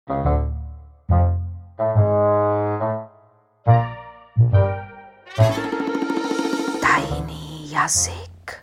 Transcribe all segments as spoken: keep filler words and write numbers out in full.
Tajný jazyk.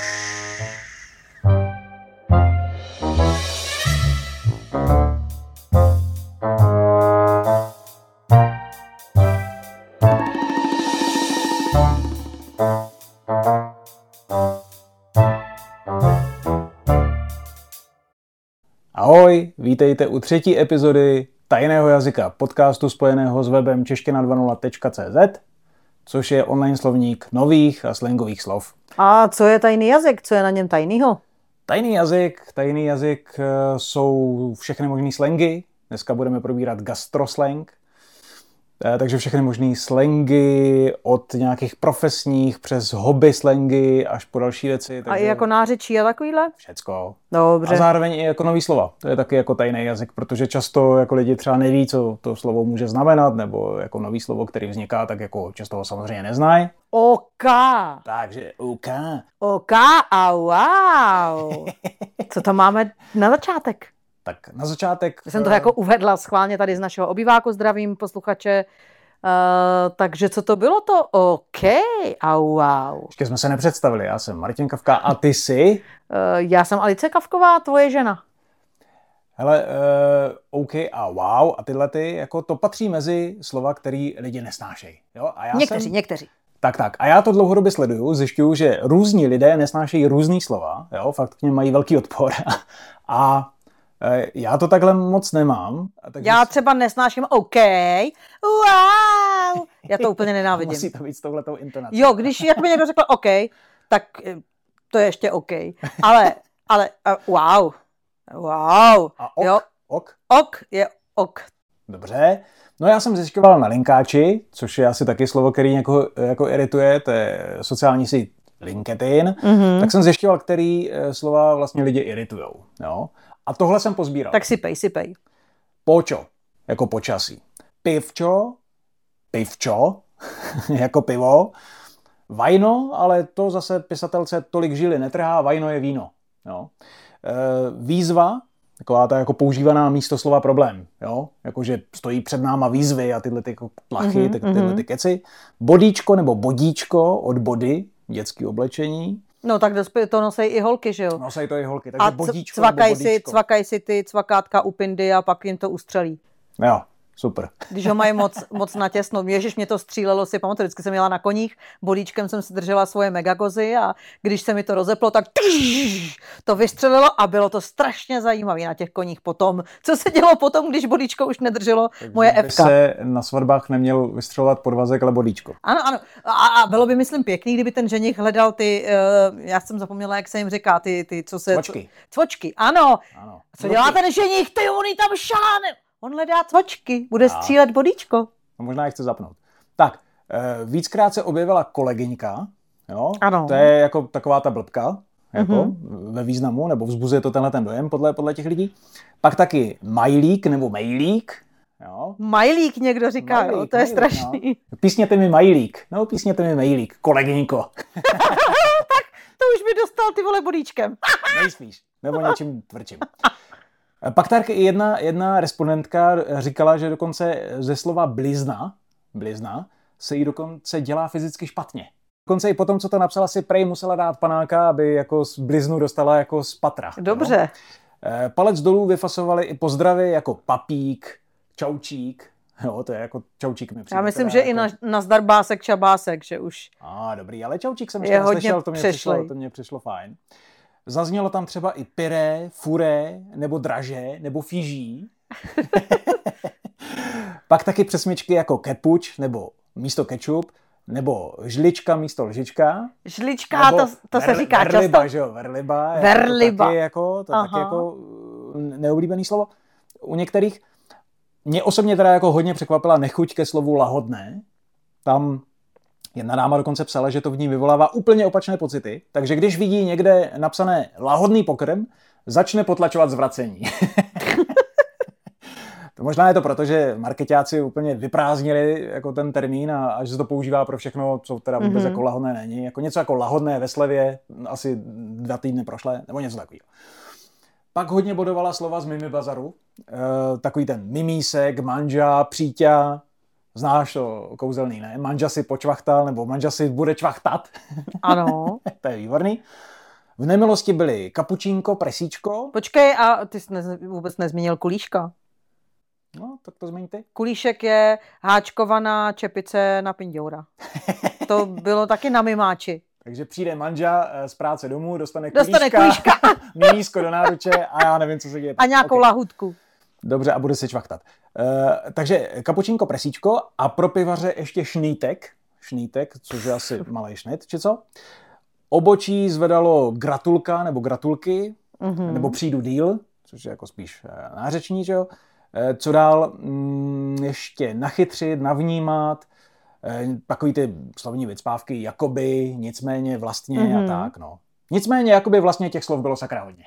Ahoj, vítejte u třetí epizody Tajného jazyka, podcastu spojeného s webem čeština dvacet nula tečka cé zet, což je online slovník nových a slangových slov. A co je tajný jazyk? Co je na něm tajnýho? Tajný jazyk, tajný jazyk jsou všechny možný slangy. Dneska budeme probírat gastroslang. Takže všechny možný slangy od nějakých profesních přes hobby slangy až po další věci. A i jako nářečí a takovýhle? Všecko. Dobře. A zároveň i jako nový slova. To je taky jako tajný jazyk, protože často jako lidi třeba neví, co to slovo může znamenat, nebo jako nový slovo, který vzniká, tak jako často ho samozřejmě neznají. OK. Takže OK. OK a wow. Co tam máme na začátek? Tak na začátek... Já jsem to jako uvedla schválně tady z našeho obýváku, zdravím posluchače. Uh, takže co to bylo to? OK a wow. Ještě jsme se nepředstavili, já jsem Martin Kafka a ty jsi? Uh, já jsem Alice Kavková, tvoje žena. Hele, uh, OK a wow a tyhle ty, jako to patří mezi slova, který lidi nesnášejí. Jo? A já někteří, jsem... někteří. Tak, tak. A já to dlouhodobě sleduju, zjišťuju, že různí lidé nesnášejí různý slova, jo? Fakt k něm mají velký odpor. A já to takhle moc nemám. A takže já třeba nesnáším OK, wow, já to úplně nenávidím. Musí to být s touhletou intonací. Jo, když jak by někdo řekl OK, tak to je ještě OK, ale, ale uh, wow, wow, a ok, jo. ok? Ok je ok. Dobře, no já jsem zjišťoval na linkáči, což je asi taky slovo, který někoho jako irituje, to je sociální síť LinkedIn, mm-hmm. tak jsem zjišťoval, který slova vlastně lidi iritujou, jo. A tohle jsem pozbíral. Tak sypej, sypej. Počo, jako počasí. Pivčo, pivčo, jako pivo. Vajno, ale to zase pisatelce tolik žily netrhá, vajno je víno. Jo. E, výzva, taková ta jako používaná místo slova problém. Jo. Jakože stojí před náma výzvy a tyhle ty jako plachy, mm-hmm, tyhle ty keci. Bodíčko nebo bodíčko od body, dětské oblečení. No tak to nosej i holky, že jo? Nosej to i holky, takže a bodíčko cvakaj nebo bodíčko. Si, cvakaj si ty cvakátka u pindy a pak jim to ustřelí. Jo, super. Když ho mají moc, moc natěsno. Ježiš, mě to střílelo, si pamatuju, vždycky jsem jela na koních, bodíčkem jsem si držela svoje megagozy a když se mi to rozeplo, tak to vystřelilo a bylo to strašně zajímavé na těch koních potom. Co se dělo potom, když bodíčko už nedrželo takže moje Fka? Se na svatbách neměl vystřelovat podvazek, ale bodíčko. Ano, ano. A, a bylo by, myslím, pěkný, kdyby ten ženich hledal ty, uh, já jsem zapomněla, jak se jim říká, ty, ty co se... Cvočky. Cvočky, ano. ano. Co dělá ten ženich, ty, on tam šáne. On hledá cvočky, bude střílet bodíčko. No, možná je chce zapnout. Tak, víckrát se objevila kolegyňka, jo? Ano. To je jako taková ta blbka, jako mm-hmm. ve významu, nebo vzbuzuje to tenhle ten dojem podle, podle těch lidí. Pak taky majlík nebo mejlík. Jo? Majlík někdo říká, majlík, jo, to je majlík, strašný. No. Písněte mi majlík, no písněte mi mejlík, kolegyňko. Tak to už mi dostal ty vole bodíčkem. Nejspíš, nebo něčím tvrdším. Pak tak jedna, jedna respondentka říkala, že dokonce ze slova blizna, blizna se jí dokonce dělá fyzicky špatně. Dokonce i potom, co to napsala, si prej musela dát panáka, aby jako z bliznu dostala jako z patra. Dobře. No? Palec dolů vyfasovali i pozdravy jako papík, čaučík. Jo, to je jako čaučík mi přijde. Já myslím, teda že jako... i na, na zdarbásek, čabásek, že už... A dobrý, ale čaučík jsem ještě neslyšel, to mě, přišlo, to mě přišlo fajn. Zaznělo tam třeba i pyré, furé, nebo draže, nebo fíží. Pak taky přesmičky jako kepuč, nebo místo kečup, nebo žlička místo lžička. Žlička, to, to se říká verliba, často. Že jo, verliba. Verliba. To taky jako, to taky jako neoblíbený slovo. U některých mě osobně teda jako hodně překvapila nechuť ke slovu lahodné. Tam jedna dáma dokonce psala, že to v ní vyvolává úplně opačné pocity, takže když vidí někde napsané lahodný pokrm, začne potlačovat zvracení. To možná je to proto, že marketáci úplně vyprázdnili jako ten termín a, a že se to používá pro všechno, co teda vůbec mm-hmm. jako lahodné není. Jako něco jako lahodné ve slevě, asi dva týdny prošlé, nebo něco takového. Pak hodně bodovala slova z Mimi Bazaru. E, takový ten mimísek, manža, příťa. Znáš to kouzelný, ne? Manža si počvachtal, nebo manža si bude čvachtat. Ano. To je výborný. V nemilosti byly kapučínko, presíčko. Počkej, a ty jsi ne, vůbec nezmínil kulíška. No, tak to zmiň ty. Kulíšek je háčkovaná čepice na pinďoura. To bylo taky na mimáči. Takže přijde manža z práce domů, dostane kulíška, dostane kulíška. mimísko do náruče a já nevím, co se děje. A nějakou okay. lahůdku. Dobře, a bude se čvachtat. Uh, takže kapučínko, presíčko a pro pivaře ještě šnítek. Šnítek, což je asi malej šnit, či co? Obočí zvedalo gratulka nebo gratulky, mm-hmm. nebo přijdu díl, což je jako spíš nářeční, že jo? Co dál? Mm, ještě nachytřit, navnímat, takový ty slovní vycpávky, jakoby, nicméně, vlastně mm-hmm. a tak, no. Nicméně, jakoby vlastně těch slov bylo sakra hodně.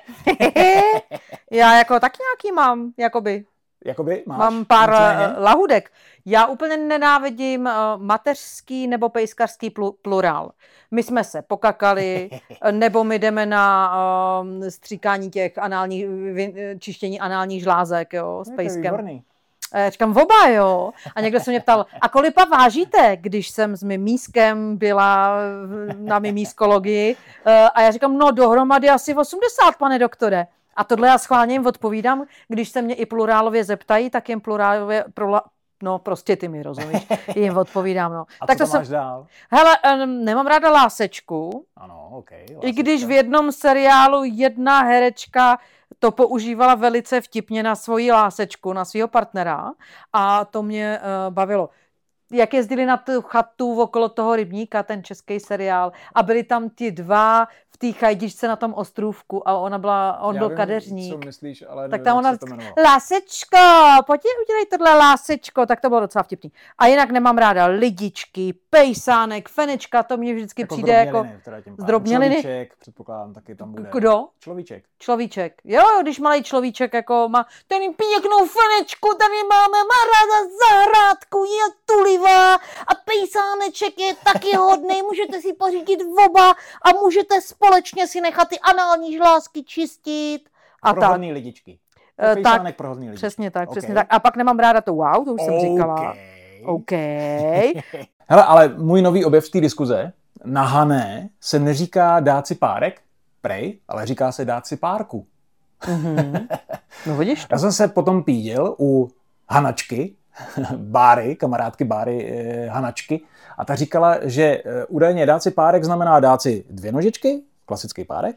Já jako taky nějaký mám, jakoby. Jakoby máš? Mám pár nicméně? lahůdek. Já úplně nenávidím mateřský nebo pejskařský plurál. My jsme se pokakali, nebo my jdeme na uh, stříkání těch análních, čištění análních žlázek, jo, s je pejskem. Já říkám, oba, jo. A někdo se mě ptal, a kolipa vážíte, když jsem s mimískem byla na mimískologii. A já říkám, no dohromady asi osmdesát, pane doktore. A tohle já schválně jim odpovídám, když se mě i plurálově zeptají, tak jim plurálově, prola, no prostě ty mi rozumíš, jim odpovídám, no. A tak co to máš jsem, dál? Hele, nemám ráda lásečku. Ano, okej. Okay, I když v jednom seriálu jedna herečka to používala velice vtipně na svoji lásečku, na svého partnera a to mě uh, bavilo. Jak jezdili na tu chatu okolo toho rybníka, ten český seriál, a byli tam ti dva v té chajdičce na tom ostrůvku a ona byla, on Já byl vím, kadeřník. co myslíš, ale tak nevím, tam jak ona se to jmenovalo. lásečko, pojď udělej tohle lásečko, tak to bylo docela vtipný. A jinak nemám ráda lidičky, pejsánek, fenečka, to mě vždycky jako přijde jako zdrobněliny. Človíček, předpokládám, taky tam bude. Kdo? Človíček. Človíček. Jo, když malý človíček jako má tady pěknou fenečku, tady máme, má ráda zahrádku, je tulivá a pejsáneček je taky hodný, můžete si pořídit oba a můžete společně si nechat ty anální žlázky čistit. A pro hodný lidičky. Uh, tak, pro hodný lidičky. Přesně tak, okay. přesně tak. A pak nemám ráda to wow, to už jsem okay. říkala. OK. Hele, ale můj nový objev z té diskuze, na Hané se neříká dát si párek, prej, ale říká se dát si párku. Mm-hmm. No vidíš to. Já jsem se potom pídil u Hanačky, Báry, kamarádky Báry eh, Hanačky, a ta říkala, že eh, údajně dát si párek znamená dát si dvě nožičky, klasický párek,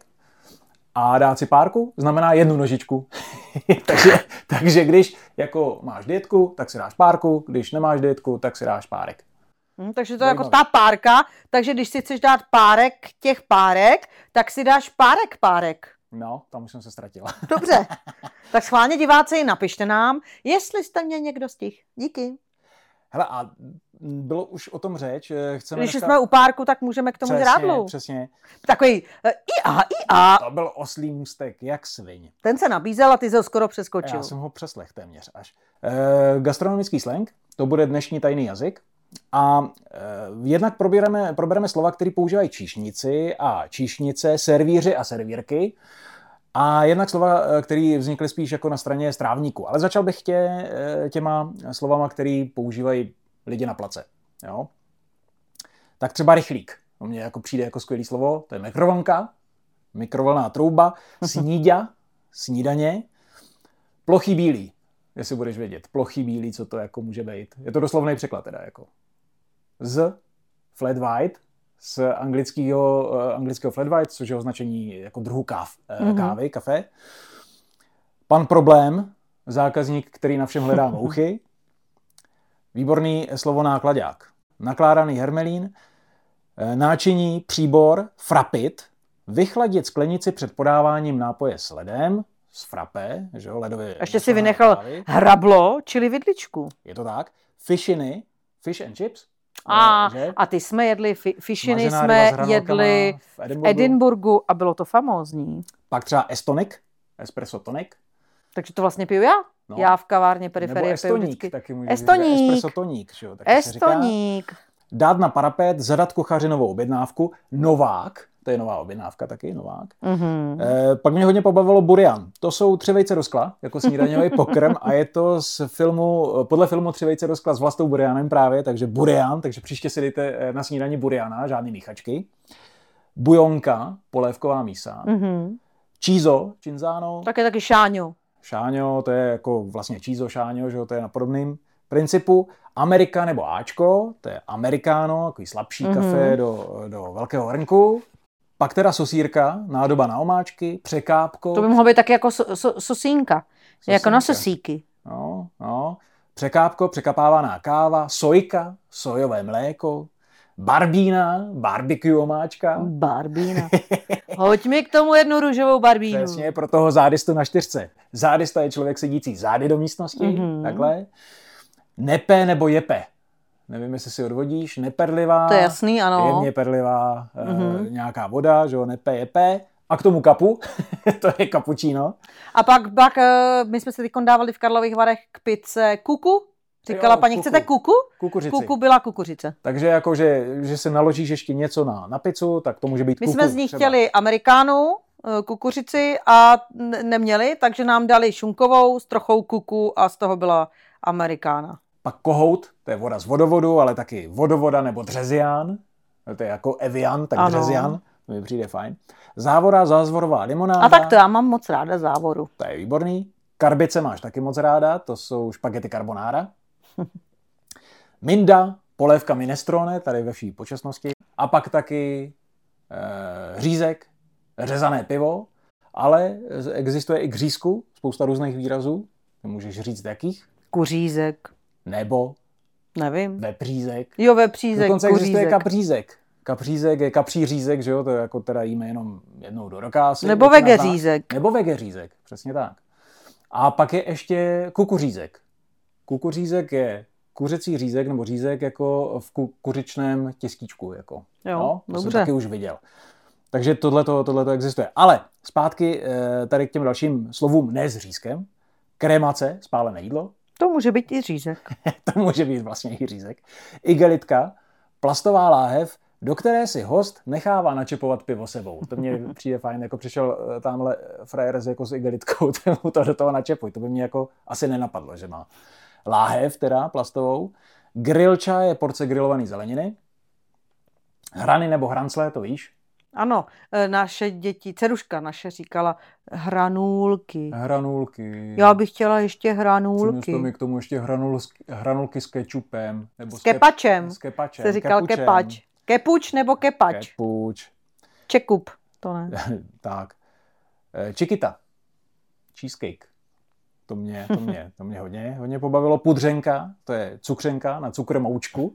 a dát si párku znamená jednu nožičku. takže, takže když jako máš dietku, tak si dáš párku, když nemáš dietku, tak si dáš párek. Hmm, takže to je jako ta párka, takže když si chceš dát párek těch párek, tak si dáš párek párek. No, tam už jsem se ztratila. Dobře, tak schválně diváci, napište nám, jestli jste mě někdo stihl. Díky. Hele, a bylo už o tom řeč. Chceme Když dneska... jsme u párku, tak můžeme k tomu přesně, žrádlu. Přesně. Takový uh, i a, i a. To byl oslý můstek, jak sviň. Ten se nabízel a ty jsi ho skoro přeskočil. Já jsem ho přeslech téměř až. E, gastronomický slang, to bude dnešní tajný jazyk. A e, jednak probereme, probereme slova, které používají číšníci a číšnice, servíři a servírky. A jednak slova, které vznikly spíš jako na straně strávníků. Ale začal bych tě, těma slovama, které používají lidi na place. Jo? Tak třeba rychlík. To mně jako přijde jako skvělý slovo. To je mikrovlnka, mikrovlnná trouba, sníďa, snídaně, plochý bílý. Jestli budeš vědět, plochý bílý, co to jako může být. Je to doslovný překlad teda. Jako. Z flat white, z anglického, anglického flat white, což je označení jako druhu káv, mm-hmm. kávy, kafe. Pan problém, zákazník, který na všem hledá mouchy. Výborný slovo nákladák. Nakládaný hermelín, náčiní, příbor, frapit, vychladit sklenici před podáváním nápoje s ledem, z frappé, že jo, ledově. Ještě si vynechal kávy. Hrablo, čili vidličku. Je to tak. Fishiny, fish and chips. A, a ty jsme jedli, fi, fishiny jsme jedli v Edinburgu. Edinburgu a bylo to famózní. Pak třeba estonic, espresso tonic. Takže to vlastně piju já. No. Já v kavárně periferie piju vždycky. Taky můžeš Estoník. Espresso toník. Estoník. Dát na parapet, zadat kuchaři novou objednávku. Novák, to je nová objednávka taky, novák. Mm-hmm. E, pak mě hodně pobavilo burian. To jsou tři vejce do skla, jako snídaňový pokrm a je to z filmu, podle filmu Tři vejce do skla s Vlastou Burianem právě, takže burian, takže příště si dejte na snídani buriana, žádný míchačky. Bujonka, polévková mísa. Mm-hmm. Čízo, činzáno. Tak je taky šáňo. Šáňo, to je jako vlastně čízo, šáňo, že jo, to je na podobným principu. Amerika nebo Ačko, to je amerikáno, takový slabší mm-hmm. kafe do, do velkého hrnku. Pak teda sosírka, nádoba na omáčky, překápko. To by mohlo být taky jako so, so, sosínka, sosínka, jako na sosíky. No, no. Překápko, překapávaná káva, sojka, sojové mléko, barbína, barbecue omáčka. Barbína. Hoď mi k tomu jednu růžovou barbínu. Přesně, pro toho zádistu na čtyřce. Zádista je člověk sedící zády do místnosti, mm-hmm. takhle. Nepe nebo jepe. Nevím, jestli si odvodíš. Neperlivá. To je jasný, ano. Jemně perlivá mm-hmm. e, nějaká voda, že jo, nepe, jepe. A k tomu kapu, to je kapučíno. A pak, pak my jsme se teď dávali v Karlových Varech k pice kuku. Říkala jo, paní, kuku. Chcete kuku? Kukuřici. Kuku byla kukuřice. Takže jako, že, že se naložíš ještě něco na, na pizzu, tak to může být my kuku. My jsme z nich třeba. chtěli amerikánu, kukuřici a neměli, takže nám dali šunkovou s trochou kuku a z toho byla amerikána. Pak kohout, to je voda z vodovodu, ale taky vodovoda nebo dřezián. To je jako Evian, tak ano. Dřezián. To mi přijde fajn. Závora, zázvorová limonáda. A tak to já mám moc ráda závoru. To je výborný. Karbice máš taky moc ráda, to jsou špagety carbonara. Minda, polévka minestrone, tady ve vší počasnosti. A pak taky e, řízek, řezané pivo, ale existuje i k řízku, spousta různých výrazů. Můžeš říct jakých? Kuřízek. Nebo? Nevím. Vepřízek. Jo, vepřízek, dokonce kuřízek. Existuje kapřízek. Kapřízek je kapří řízek, že jo, to jako teda jíme jenom jednou do roka asi. Nebo vegeřízek. Nebo vegeřízek, přesně tak. A pak je ještě kukuřízek. Kukuřízek je kuřecí řízek nebo řízek jako v ku, kuřičném těstíčku. Jako. Jo, no, to dobře. jsem taky už viděl. Takže tohleto, tohleto existuje. Ale zpátky tady k těm dalším slovům ne s řízkem. Kremace, spálené jídlo. To může být i řízek. To může být vlastně i řízek. Igelitka, plastová láhev, do které si host nechává načepovat pivo sebou. To mně přijde fajn, jako přišel tamhle frajer jako s igelitkou, mu to do toho načepuj. To by mě jako asi nenapadlo, že má láhev, teda plastovou. Grillča je porce grillované zeleniny. Hrany nebo hrancle, to víš? Ano, naše děti, dceruška naše říkala hranůlky. Hranůlky. Já bych chtěla ještě hranůlky. Přines to mi k tomu ještě hranul, hranulky s kečupem. Nebo s kepačem. S kepačem. Se říkal kepučem. Kepač. Kepuč nebo kepač? Kepuč. Čekup, to ne. Tak. Čikita. Cheesecake. To mě, to mě, to mě hodně, hodně pobavilo. Pudřenka, to je cukřenka na cukromoučku.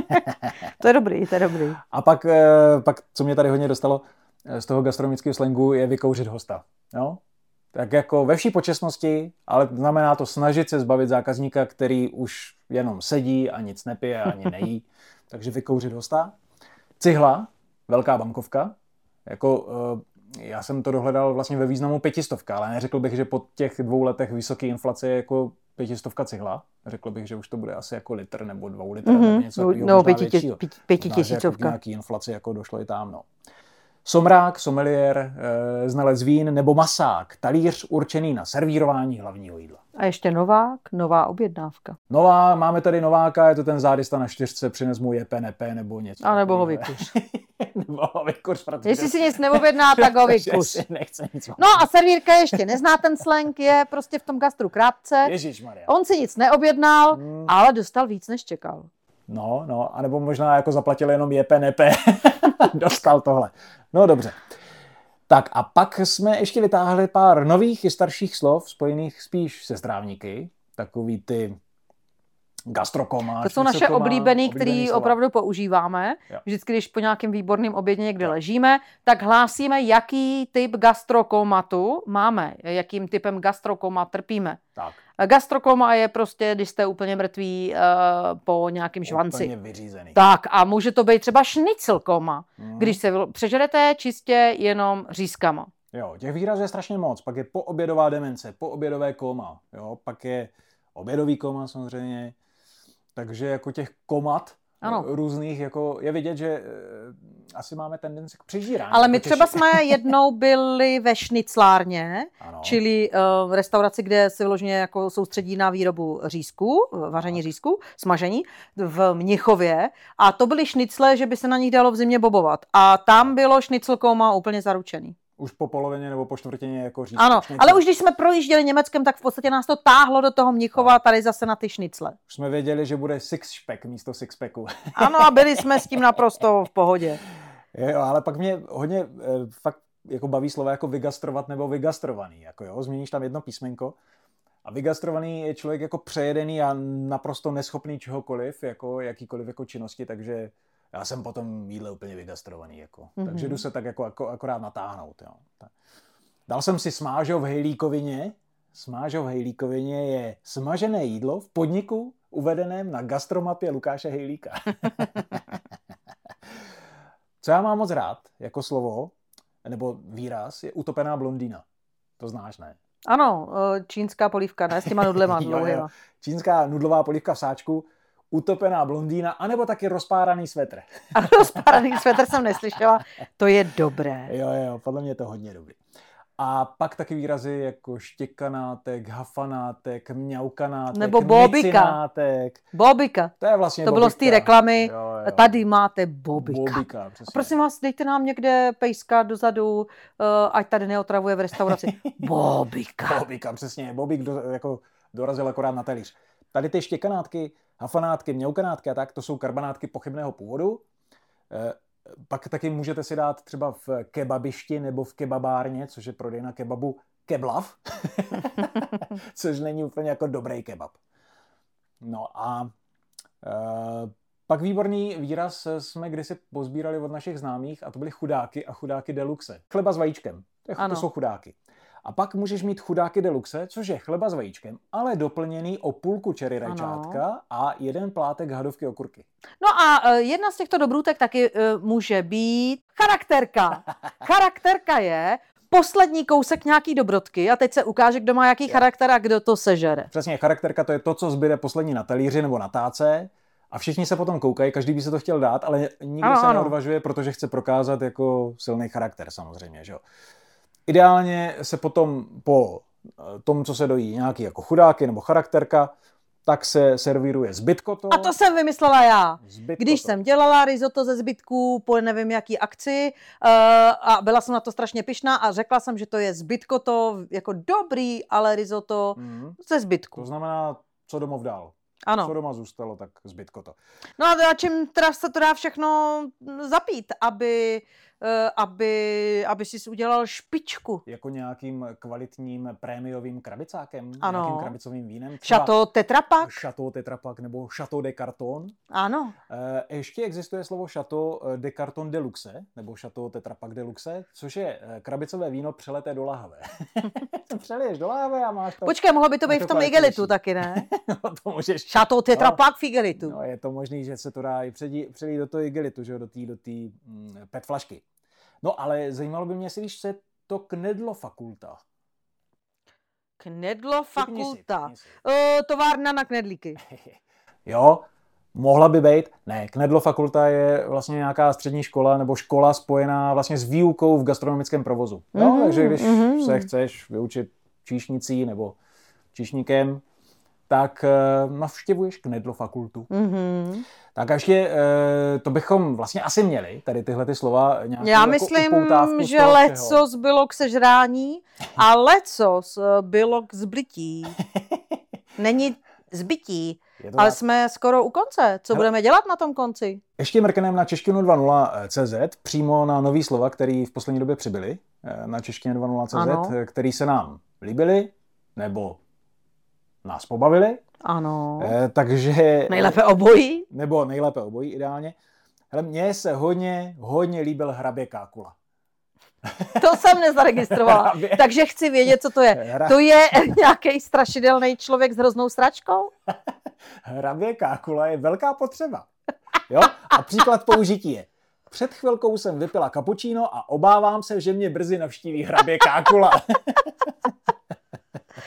To je dobrý, to je dobrý. A pak, pak, co mě tady hodně dostalo z toho gastronomického slangu, je vykouřit hosta. Jo? Tak jako ve vší počestnosti, ale znamená to snažit se zbavit zákazníka, který už jenom sedí a nic nepije ani nejí. Takže vykouřit hosta. Cihla, velká bankovka. Jako, já jsem to dohledal vlastně ve významu pětistovka, ale neřekl bych, že po těch dvou letech vysoké inflace je jako pětistovka cihla. Řekl bych, že už to bude asi jako litr nebo dvou litr, mm-hmm. nebo něco takového, no, pěti, pětitisícovka. Jako nějaký inflaci jako došlo i tam, no. Somrák, someliér, e, znalec vín nebo masák, talíř určený na servírování hlavního jídla. A ještě novák, nová objednávka. Nová, máme tady nováka, je to ten zádista na čtyřce, přines mu jepe, nepe nebo něco. A nebo ho vykuř. nebo ho vykuř, protože... Jestli si nic neobjedná, tak ho vykuř. Nechce nic. No a servírka ještě nezná ten slang, je prostě v tom gastru krátce. Ježišmarja. On si nic neobjednal, hmm. ale dostal víc, než čekal. No, no, anebo možná jako zaplatil jenom jepe, nepe. Dostal tohle. No dobře. Tak a pak jsme ještě vytáhli pár nových i starších slov, spojených spíš se strávníky. Takový ty gastrokoma. To jsou naše oblíbený, oblíbený který slova. Opravdu používáme. Jo. Vždycky, když po nějakém výborném obědě někde jo. ležíme, tak hlásíme, jaký typ gastrokomatu máme, jakým typem gastrokoma trpíme. Tak. Gastrokoma je prostě, když jste úplně mrtví uh, po nějakém žvanci. Úplně vyřízený. Tak a může to být třeba šniclkoma, mm. když se přežerete čistě jenom řízkama. Jo, těch výrazů je strašně moc. Pak je poobědová demence, poobědové koma, jo, pak je obědový koma samozřejmě. Takže jako těch komat Ano. různých, jako je vidět, že asi máme tendenci k přežírání. Ale my třeba jsme jednou byli ve šniclárně, ano. čili uh, v restauraci, kde se vyloženě jako soustředí na výrobu řízku, vaření řízku, smažení, v Mnichově. A to byly šnicle, že by se na nich dalo v zimě bobovat. A tam bylo šniclkoma úplně zaručený. Už po polovině nebo po čtvrtině jako říct. Ano, šnicl. Ale už když jsme projížděli Německem, tak v podstatě nás to táhlo do toho Mnichova, tady zase na ty šnicle. Už jsme věděli, že bude six-pack místo six-packu. Ano, a byli jsme s tím naprosto v pohodě. Jo, ale pak mě hodně fakt jako baví slova jako vygastrovat nebo vygastrovaný. Jako jo, změníš tam jedno písmenko a vygastrovaný je člověk jako přejedený a naprosto neschopný čehokoliv, jako jakýkoliv jako činnosti, takže já jsem potom jídle úplně vygastrovaný. Jako. Mm-hmm. Takže jdu se tak jako, jako akorát natáhnout. Jo. Dal jsem si smážo v hejlíkovině. Smážo v hejlíkovině je smažené jídlo v podniku uvedeném na gastromapě Lukáše Hejlíka. Co já mám moc rád jako slovo, nebo výraz, je utopená blondýna. To znáš, ne? Ano, čínská polívka, ne? S těma nudlema dlouhýma. Čínská nudlová polívka v sáčku, utopená blondýna, anebo taky rozpáraný svetr. A rozpáraný svetr jsem neslyšela, to je dobré. Jo, jo, podle mě je to hodně dobrý. A pak taky výrazy jako štěkanátek, hafanátek, mňaukanátek, nebo bobika. Micinátek. Bobika. To je vlastně To bobika. bylo z té reklamy, jo, jo. Tady máte bobika. Bobika, a prosím vás, dejte nám někde pejska dozadu, uh, ať tady neotravuje v restauraci. Bobika. Bobika, přesně. Bobik do, jako dorazil akorát na talíř. Tady ty štěkanátky, hafanátky, mňaukanátky a tak, to jsou karbanátky pochybného původu. E, pak taky můžete si dát třeba v kebabišti nebo v kebabárně, což je prodejna kebabu, keblav, což není úplně jako dobrý kebab. No a e, pak výborný výraz jsme kdysi pozbírali od našich známých a to byly chudáky a chudáky deluxe. Chleba s vajíčkem, to, je, to jsou chudáky. A pak můžeš mít chudáky deluxe, což je chleba s vajíčkem, ale doplněný o půlku cherry rajčátka a jeden plátek hadovky okurky. No a jedna z těchto dobrůtek taky uh, může být charakterka. Charakterka je poslední kousek nějaký dobrotky a teď se ukáže, kdo má jaký je. charakter a kdo to sežere. Přesně, charakterka to je to, co zbyde poslední na talíři nebo na táce a všichni se potom koukají, každý by se to chtěl dát, ale nikdo ano, se ano. neodvažuje, protože chce prokázat jako silný charakter samozřejmě, že jo. Ideálně se potom po tom, co se dojí nějaký jako chudáky nebo charakterka, tak se servíruje zbytkoto. A to jsem vymyslela já. Zbytkoto. Když jsem dělala risotto ze zbytků po nevím jaký akci uh, a byla jsem na to strašně pyšná a řekla jsem, že to je zbytkoto jako dobrý, ale risotto mm. ze zbytků. To znamená, co domov dál. Ano. Co doma zůstalo, tak zbytkoto. No a čím teda se to dá všechno zapít, aby... Aby, aby si udělal špičku. Jako nějakým kvalitním prémiovým krabicákem, ano. nějakým krabicovým vínem. Chateau Tetra Pak. Chateau Tetra Pak nebo Chateau de Carton. Ano. E, ještě existuje slovo Chateau de Carton de Luxe, nebo Chateau Tetra Pak de Luxe, což je krabicové víno přeleté do lahve. To přeliješ do lahve a máš to... Počkej, mohlo by to být v tom igelitu taky, ne? No, to můžeš... Chateau Tetra Pak no, v igelitu. No, je to možný, že se to dá i přelít do toho igelitu, že jo, do té do mm, pet flašky. No, ale zajímalo by mě, jestli víš, co je to knedlofakulta. Knedlofakulta. Uh, továrna na knedlíky. Jo, mohla by být. Ne, knedlofakulta je vlastně nějaká střední škola nebo škola spojená vlastně s výukou v gastronomickém provozu. Jo, mm-hmm, takže když mm-hmm. se chceš vyučit číšnicí nebo číšníkem, tak uh, navštěvuješ knedlofakultu. Mm-hmm. Tak a ještě uh, to bychom vlastně asi měli, tady tyhle ty slova. Já jako myslím, že lecos bylo k sežrání a lecos bylo k zblití. Není zbytí, ale tak... jsme skoro u konce. Co Hele. budeme dělat na tom konci? Ještě mrkneme na češtinu dva tečka nula tečka cé zet, přímo na nový slova, který v poslední době přibyly na češtině dva tečka nula tečka cé zet, který se nám líbily, nebo nás pobavili. Ano. Eh, takže... Nejlépe obojí. Nebo nejlépe obojí, ideálně. Hele, mně se hodně, hodně líbil hrabě Kákula. To jsem nezaregistrovala. Hrabě. Takže chci vědět, co to je. Hra... To je nějaký strašidelný člověk s hroznou sračkou? Hrabě Kákula je velká potřeba. Jo? A příklad použití je. Před chvilkou jsem vypila cappuccino a obávám se, že mě brzy navštíví hrabě Kákula.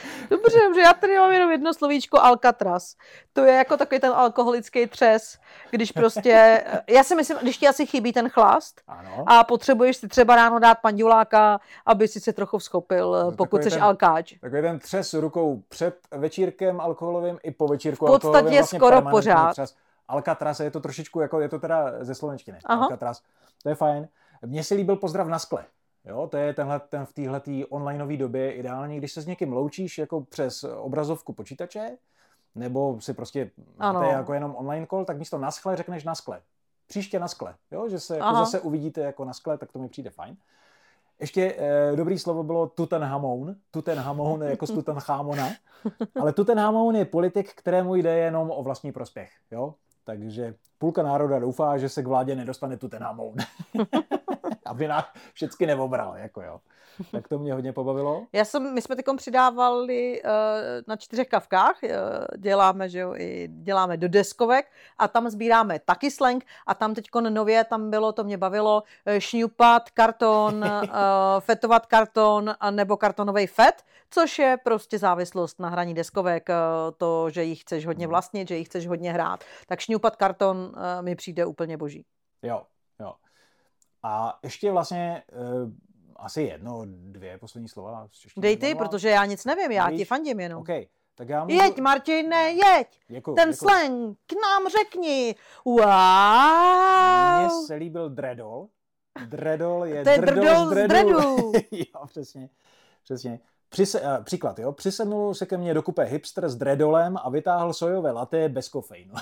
Dobře, dobře, já tady mám jenom jedno slovíčko Alcatraz. To je jako takový ten alkoholický třes, když prostě, já si myslím, když ti asi chybí ten chlast ano. a potřebuješ si třeba ráno dát panduláka, aby si se trochu vzchopil, no, pokud jsi alkáč. Takový ten třes rukou před večírkem alkoholovým i po večírku v podstatě alkoholovým. Vlastně skoro pořád. Třes. Alcatraz je to trošičku, jako je to teda ze slovenštiny. Aha. Alcatraz, to je fajn. Mně se líbil pozdrav na skle. Jo, to je tenhle, ten v téhletý onlineové době ideální, když se s někým loučíš jako přes obrazovku počítače, nebo si prostě máte jako jenom online call, tak místo na skle řekneš na skle. Příště na skle, jo, že se jako zase uvidíte jako na skle, tak to mi přijde fajn. Ještě eh, dobrý slovo bylo Tutenhamon. Tutenhamon jako z Tutenchamona. Ale Tutenhamon je politik, kterému jde jenom o vlastní prospěch, jo. Takže půlka národa doufá, že se k vládě nedostane Tutenhamon. Aby nás všechny neobral, jako jo. Tak to mě hodně pobavilo. Já jsem, my jsme tykom přidávali uh, na čtyřech kavkách, uh, děláme, že jo, i děláme do deskovek a tam sbíráme taky slang a tam teďko nově, tam bylo, to mě bavilo, šňupat karton, uh, fetovat karton nebo kartonový fet, což je prostě závislost na hraní deskovek, uh, to, že jich chceš hodně vlastnit, že jich chceš hodně hrát. Tak šňupat karton uh, mi přijde úplně boží. Jo, jo. A ještě vlastně uh, asi jedno, dvě poslední slova. Dej ty, protože já nic nevím, já Víš? ti fandím jenom. Okay. Tak já můžu... Jeď, Martine, jeď! Děkuju, Ten děkuju. slang, k nám řekni! Wow! Mně se líbil Dreadol. Dreadol je to je drdol z dreadu. Jo, přesně. přesně. Přise, uh, příklad, jo. Přisednul se ke mně do kupe hipster s dreadolem a vytáhl sojové latte bez kofeinu.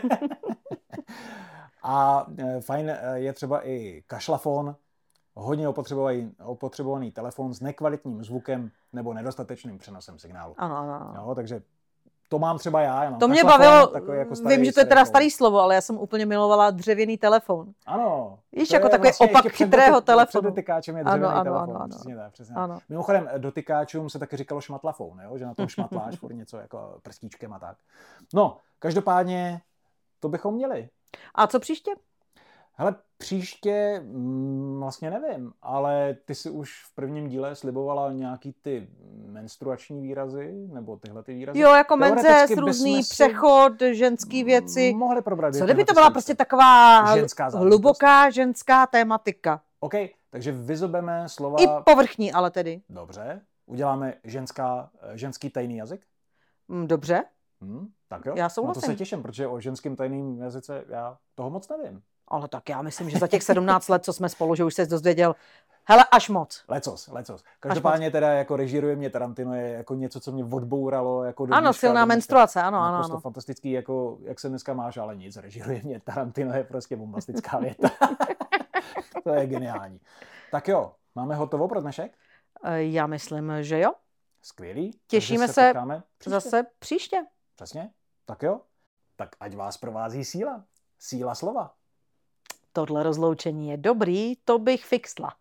A uh, fajn uh, je třeba i kašlafon, hodně opotřebovaný, opotřebovaný telefon s nekvalitním zvukem nebo nedostatečným přenosem signálu. Ano, ano. Jo, takže to mám třeba já. já mám to mě bavilo, jako starý, vím, že to je teda starý slovo, ale já jsem úplně milovala dřevěný telefon. Ano. Víš, jako takový vlastně opak chytrého doty- telefonu. Před dotykáčem je dřevěný ano, telefon. Ano, ano, přesně tak, přesně ano. tak. Mimochodem, dotykáčům se taky říkalo šmatlafon, jo? Že na tom šmatláš furt něco jako prstíčkem a tak. No, každopádně to bychom měli. A co příště? Hele, příště mm, vlastně nevím, ale ty si už v prvním díle slibovala nějaký ty menstruační výrazy, nebo tyhle ty výrazy. Jo, jako menze, různý přechod, ženský věci. Mohli probrat. Co kdyby to byla prostě taková ženská hluboká ženská tématika. OK, takže vyzobeme slova... I povrchní, ale tedy. Dobře, uděláme ženská, ženský tajný jazyk? Dobře. Hmm, tak jo, já na to se těším, protože o ženském tajným jazyce já toho moc nevím. Ale tak já myslím, že za těch sedmnáct let, co jsme spolu, že už se dozvěděl, hele, až moc. Lecos, lecos. Každopádně moc. Teda jako režíruje mě Tarantino je jako něco, co mě odbouralo. Jako do ano, dneška, silná menstruace, ano, ano. Naprosto fantastický, jako jak se dneska máš, ale nic. Režíruje mě Tarantino je prostě bombastická věta. To je geniální. Tak jo, máme hotovo pro dnešek? Já myslím, že jo. Skvělý. Těšíme se, se příště. zase příště. Přesně. Tak jo. Tak ať vás provází síla. Síla slova. Tohle rozloučení je dobrý, to bych fixla.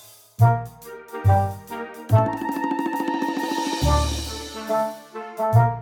Thank you.